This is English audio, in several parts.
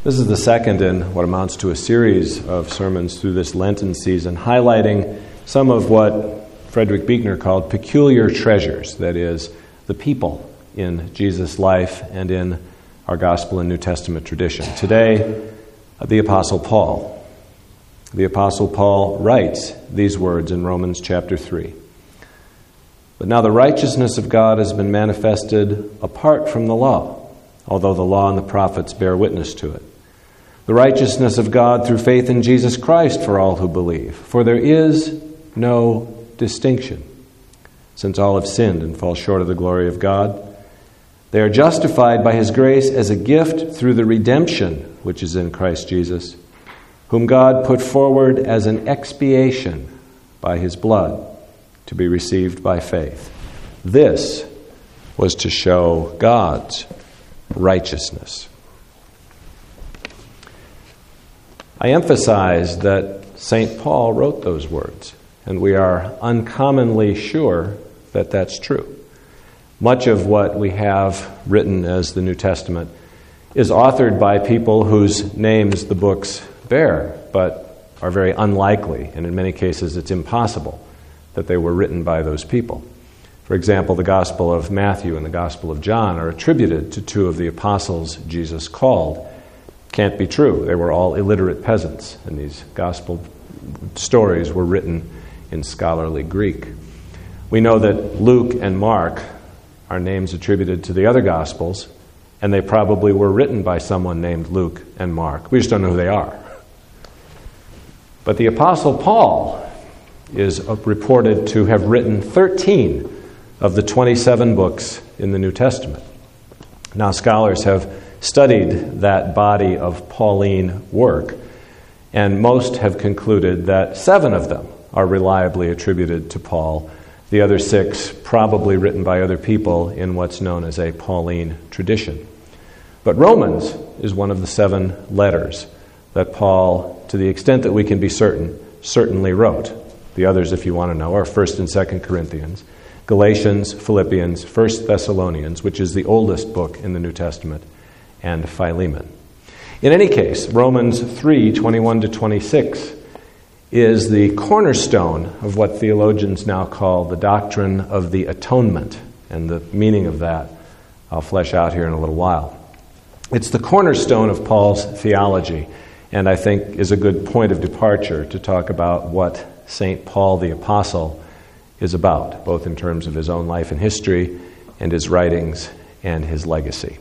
This is the second in what amounts to a series of sermons through this Lenten season, highlighting some of what Frederick Buechner called peculiar treasures, that is, the people in Jesus' life and in our Gospel and New Testament tradition. Today, the Apostle Paul. The Apostle Paul writes these words in Romans chapter 3. But now the righteousness of God has been manifested apart from the law, although the law and the prophets bear witness to it. The righteousness of God through faith in Jesus Christ for all who believe. For there is no distinction, since all have sinned and fall short of the glory of God. They are justified by His grace as a gift through the redemption which is in Christ Jesus, whom God put forward as an expiation by His blood to be received by faith. This was to show God's righteousness. I emphasize that St. Paul wrote those words, and we are uncommonly sure that that's true. Much of what we have written as the New Testament is authored by people whose names the books bear, but are very unlikely, and in many cases it's impossible that they were written by those people. For example, the Gospel of Matthew and the Gospel of John are attributed to two of the apostles Jesus called. Can't be true. They were all illiterate peasants, and these gospel stories were written in scholarly Greek. We know that Luke and Mark are names attributed to the other Gospels, and they probably were written by someone named Luke and Mark. We just don't know who they are. But the Apostle Paul is reported to have written 13 of the 27 books in the New Testament. Now, scholars have studied that body of Pauline work, and most have concluded that 7 of them are reliably attributed to Paul. The other 6 probably written by other people in what's known as a Pauline tradition. But Romans is one of the 7 letters that Paul, to the extent that we can be certain, certainly wrote. The others, if you want to know, are 1st and 2nd Corinthians, Galatians, Philippians, 1 Thessalonians, which is the oldest book in the New Testament, and Philemon. In any case, Romans 3:21-26 is the cornerstone of what theologians now call the doctrine of the atonement, and the meaning of that I'll flesh out here in a little while. It's the cornerstone of Paul's theology, and I think is a good point of departure to talk about what St. Paul the Apostle is about, both in terms of his own life and history and his writings and his legacy.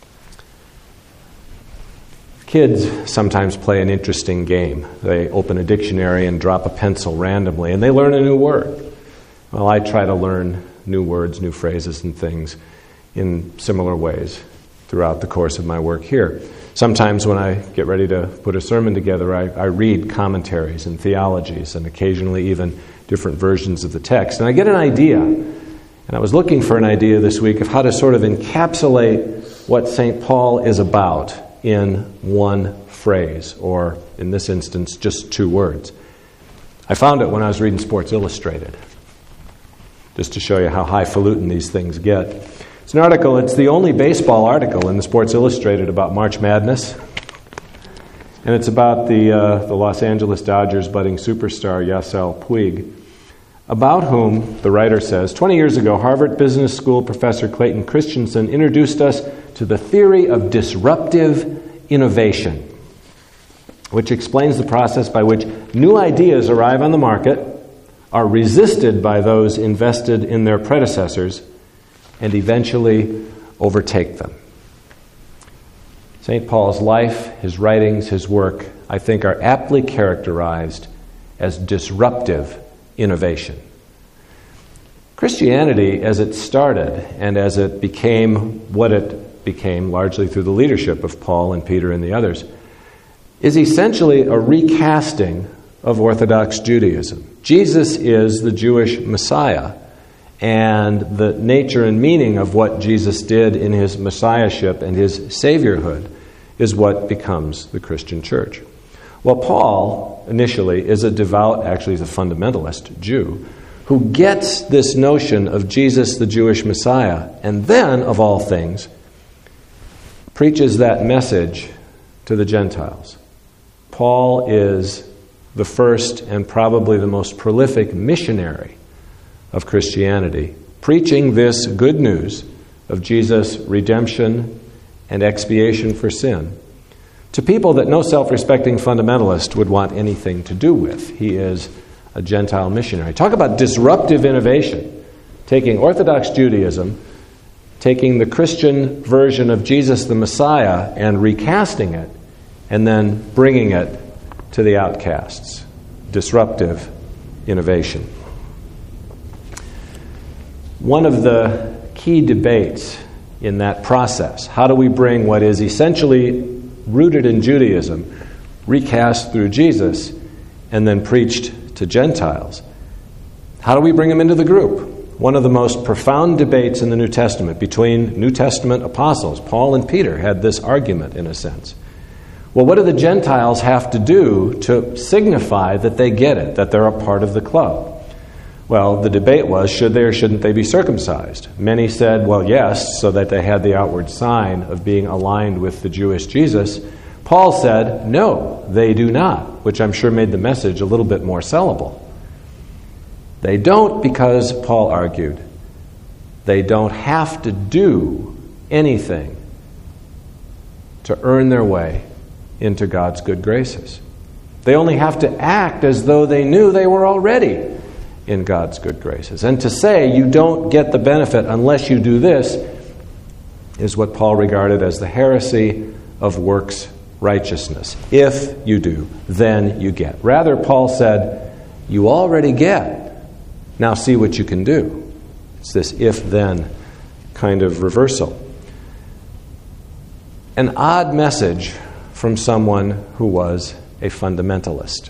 Kids sometimes play an interesting game. They open a dictionary and drop a pencil randomly, and they learn a new word. Well, I try to learn new words, new phrases, and things in similar ways throughout the course of my work here. Sometimes when I get ready to put a sermon together, I read commentaries and theologies, and occasionally even different versions of the text. And I get an idea, and I was looking for an idea this week of how to sort of encapsulate what St. Paul is about in one phrase, or in this instance, just 2 words. I found it when I was reading Sports Illustrated, just to show you how highfalutin these things get. It's an article, it's the only baseball article in the Sports Illustrated about March Madness, and it's about the Los Angeles Dodgers budding superstar Yasiel Puig, about whom the writer says, 20 years ago, Harvard Business School professor Clayton Christensen introduced us to the theory of disruptive innovation, which explains the process by which new ideas arrive on the market, are resisted by those invested in their predecessors, and eventually overtake them. St. Paul's life, his writings, his work, I think, are aptly characterized as disruptive innovation. Christianity, as it started and as it became what it became, largely through the leadership of Paul and Peter and the others, is essentially a recasting of Orthodox Judaism. Jesus is the Jewish Messiah, and the nature and meaning of what Jesus did in his Messiahship and his Saviorhood is what becomes the Christian church. Well, Paul, initially, is a devout, actually he's a fundamentalist Jew, who gets this notion of Jesus, the Jewish Messiah, and then, of all things, preaches that message to the Gentiles. Paul is the first and probably the most prolific missionary of Christianity, preaching this good news of Jesus' redemption and expiation for sin to people that no self-respecting fundamentalist would want anything to do with. He is a Gentile missionary. Talk about disruptive innovation, taking Orthodox Judaism, taking the Christian version of Jesus the Messiah and recasting it, and then bringing it to the outcasts. Disruptive innovation. One of the key debates in that process, how do we bring what is essentially rooted in Judaism, recast through Jesus, and then preached to Gentiles? How do we bring them into the group? One of the most profound debates in the New Testament between New Testament apostles, Paul and Peter, had this argument in a sense. Well, what do the Gentiles have to do to signify that they get it, that they're a part of the club? Well, the debate was, should they or shouldn't they be circumcised? Many said, well, yes, so that they had the outward sign of being aligned with the Jewish Jesus. Paul said, no, they do not, which I'm sure made the message a little bit more sellable. They don't because, Paul argued, they don't have to do anything to earn their way into God's good graces. They only have to act as though they knew they were already in God's good graces. And to say you don't get the benefit unless you do this is what Paul regarded as the heresy of works righteousness. If you do, then you get. Rather, Paul said, you already get. Now see what you can do. It's this if-then kind of reversal. An odd message from someone who was a fundamentalist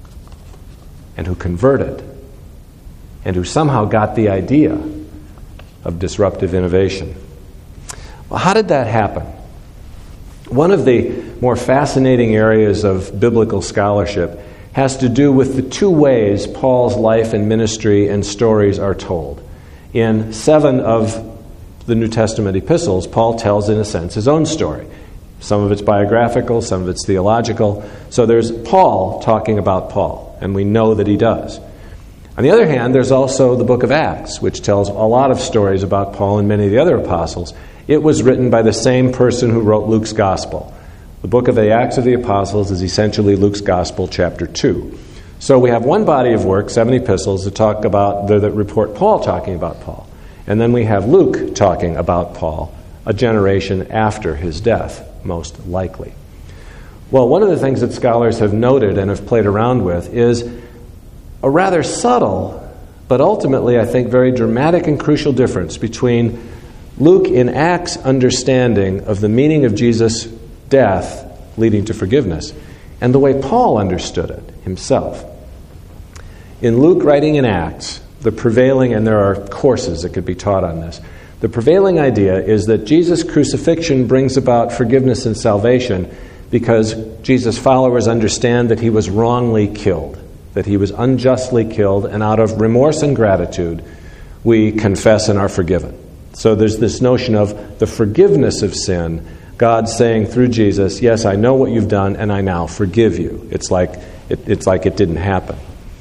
and who converted and who somehow got the idea of disruptive innovation. Well, how did that happen? One of the more fascinating areas of biblical scholarship has to do with the two ways Paul's life and ministry and stories are told. In 7 of the New Testament epistles, Paul tells, in a sense, his own story. Some of it's biographical, some of it's theological. So there's Paul talking about Paul, and we know that he does. On the other hand, there's also the book of Acts, which tells a lot of stories about Paul and many of the other apostles. It was written by the same person who wrote Luke's Gospel. The book of the Acts of the Apostles is essentially Luke's Gospel, chapter 2. So we have one body of work, 7 epistles, that report Paul talking about Paul. And then we have Luke talking about Paul, a generation after his death, most likely. Well, one of the things that scholars have noted and have played around with is a rather subtle, but ultimately, I think, very dramatic and crucial difference between Luke in Acts' understanding of the meaning of Jesus' death leading to forgiveness and the way Paul understood it himself. In Luke writing in Acts, the prevailing, and there are courses that could be taught on this, the prevailing idea is that Jesus' crucifixion brings about forgiveness and salvation because Jesus' followers understand that he was wrongly killed, that he was unjustly killed, and out of remorse and gratitude, we confess and are forgiven. So there's this notion of the forgiveness of sin, God saying through Jesus, yes, I know what you've done, and I now forgive you. It's like it didn't happen.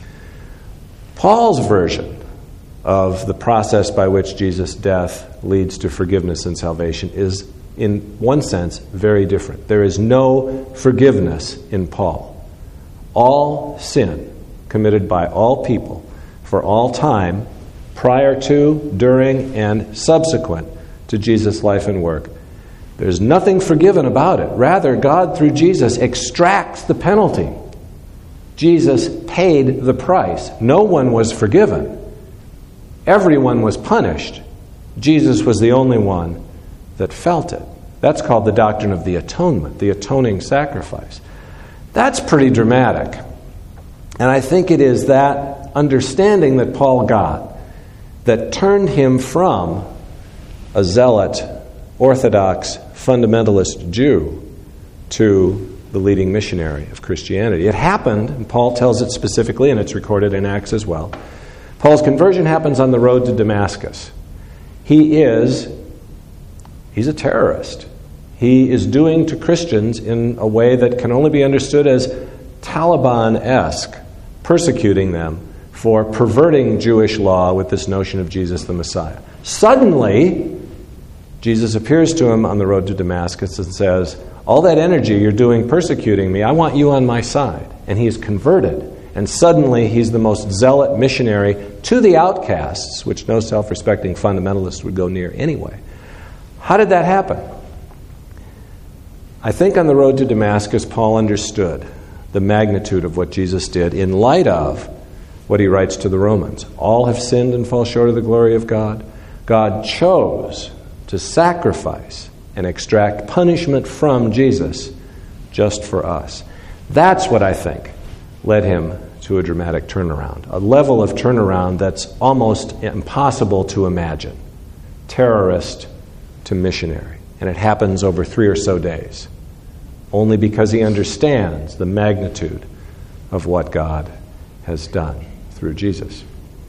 Paul's version of the process by which Jesus' death leads to forgiveness and salvation is, in one sense, very different. There is no forgiveness in Paul. All sin committed by all people for all time, prior to, during, and subsequent to Jesus' life and work, there's nothing forgiven about it. Rather, God, through Jesus, extracts the penalty. Jesus paid the price. No one was forgiven. Everyone was punished. Jesus was the only one that felt it. That's called the doctrine of the atonement, the atoning sacrifice. That's pretty dramatic. And I think it is that understanding that Paul got that turned him from a zealot, Orthodox, fundamentalist Jew to the leading missionary of Christianity. It happened, and Paul tells it specifically, and it's recorded in Acts as well. Paul's conversion happens on the road to Damascus. He's a terrorist. he is doing to Christians in a way that can only be understood as Taliban-esque, persecuting them for perverting Jewish law with this notion of Jesus the Messiah. Suddenly, Jesus appears to him on the road to Damascus and says, all that energy you're doing persecuting me, I want you on my side. And he is converted. And suddenly he's the most zealot missionary to the outcasts, which no self-respecting fundamentalist would go near anyway. How did that happen? I think on the road to Damascus, Paul understood the magnitude of what Jesus did in light of what he writes to the Romans. All have sinned and fall short of the glory of God. God chose to sacrifice and extract punishment from Jesus just for us. That's what I think led him to a dramatic turnaround, a level of turnaround that's almost impossible to imagine. Terrorist to missionary. And it happens over 3 or so days, only because he understands the magnitude of what God has done through Jesus.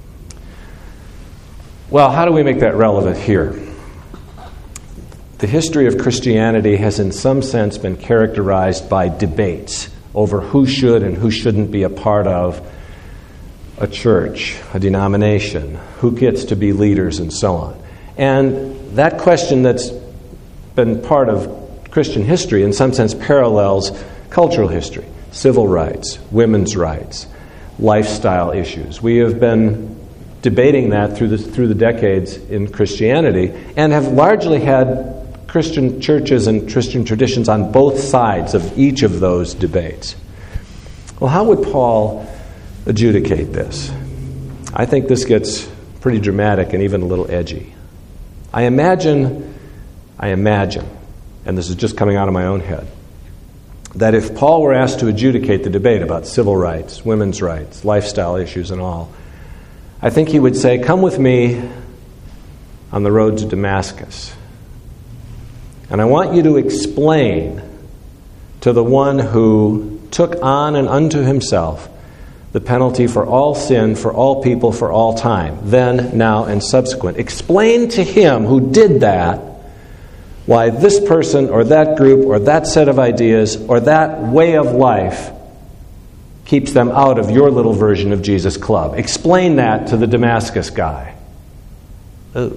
Well, how do we make that relevant here? The history of Christianity has in some sense been characterized by debates over who should and who shouldn't be a part of a church, a denomination, who gets to be leaders, and so on. And that question that's been part of Christian history in some sense parallels cultural history, civil rights, women's rights, lifestyle issues. We have been debating that through the decades in Christianity and have largely had Christian churches and Christian traditions on both sides of each of those debates. Well, how would Paul adjudicate this? I think this gets pretty dramatic and even a little edgy. I imagine, and this is just coming out of my own head, that if Paul were asked to adjudicate the debate about civil rights, women's rights, lifestyle issues and all, I think he would say, come with me on the road to Damascus. And I want you to explain to the one who took on and unto himself the penalty for all sin, for all people, for all time, then, now, and subsequent. Explain to him who did that why this person or that group or that set of ideas or that way of life keeps them out of your little version of Jesus Club. Explain that to the Damascus guy. Oh,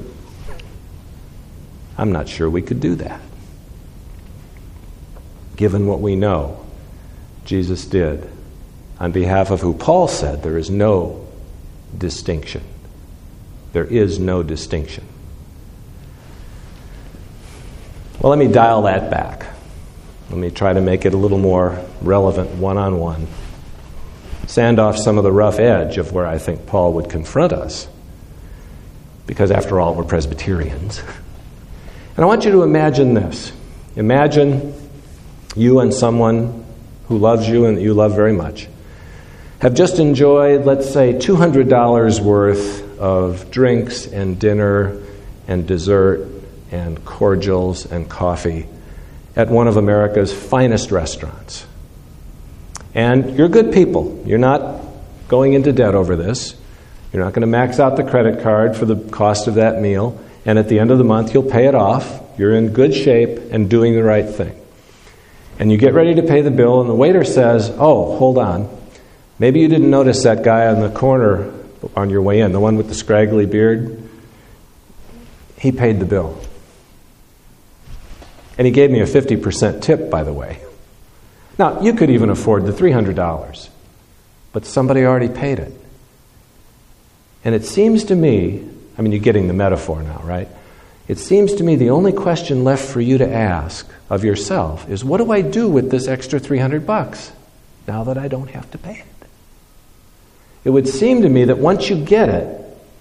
I'm not sure we could do that, given what we know Jesus did on behalf of who Paul said there is no distinction. There is no distinction. Well, let me dial that back. Let me try to make it a little more relevant one-on-one. Sand off some of the rough edge of where I think Paul would confront us. Because after all, we're Presbyterians. And I want you to imagine this. Imagine you and someone who loves you and that you love very much have just enjoyed, let's say, $200 worth of drinks and dinner and dessert and cordials and coffee at one of America's finest restaurants. And you're good people. You're not going into debt over this. You're not going to max out the credit card for the cost of that meal. And at the end of the month, you'll pay it off. You're in good shape and doing the right thing. And you get ready to pay the bill, and the waiter says, oh, hold on. Maybe you didn't notice that guy on the corner on your way in, the one with the scraggly beard. He paid the bill. And he gave me a 50% tip, by the way. Now, you could even afford the $300, but somebody already paid it. And it seems to me, I mean, you're getting the metaphor now, right? It seems to me the only question left for you to ask of yourself is, what do I do with this extra $300 now that I don't have to pay it? It would seem to me that once you get it,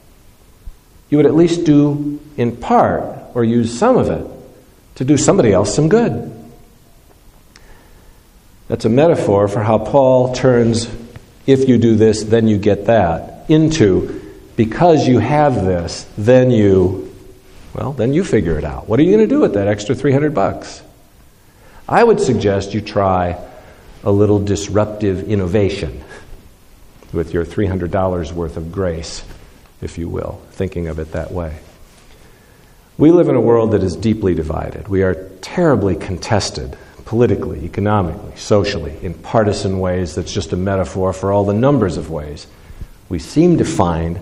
you would at least do in part, or use some of it, to do somebody else some good. That's a metaphor for how Paul turns, if you do this, then you get that, into, because you have this, then you figure it out. What are you going to do with that extra $300? I would suggest you try a little disruptive innovation with your $300 worth of grace, if you will, thinking of it that way. We live in a world that is deeply divided. We are terribly contested politically, economically, socially, in partisan ways that's just a metaphor for all the numbers of ways. We seem to find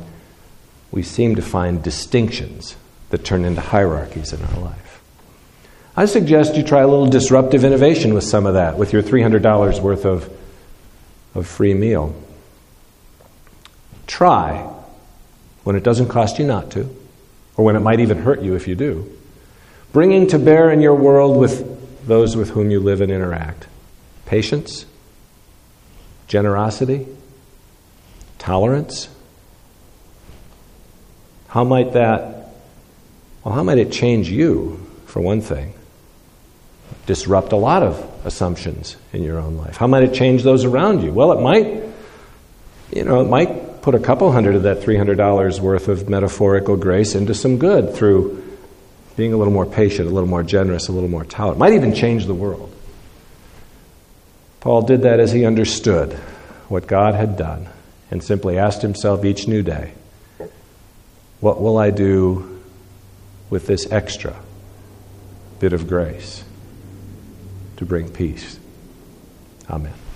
distinctions that turn into hierarchies in our life. I suggest you try a little disruptive innovation with some of that, with your $300 worth of free meal. Try, when it doesn't cost you not to, or when it might even hurt you if you do, bringing to bear in your world with those with whom you live and interact patience, generosity, tolerance. How might it change you, for one thing? Disrupt a lot of assumptions in your own life. How might it change those around you? Well, it might put a couple hundred of that $300 worth of metaphorical grace into some good through being a little more patient, a little more generous, a little more tolerant. It might even change the world. Paul did that as he understood what God had done and simply asked himself each new day, what will I do with this extra bit of grace to bring peace? Amen.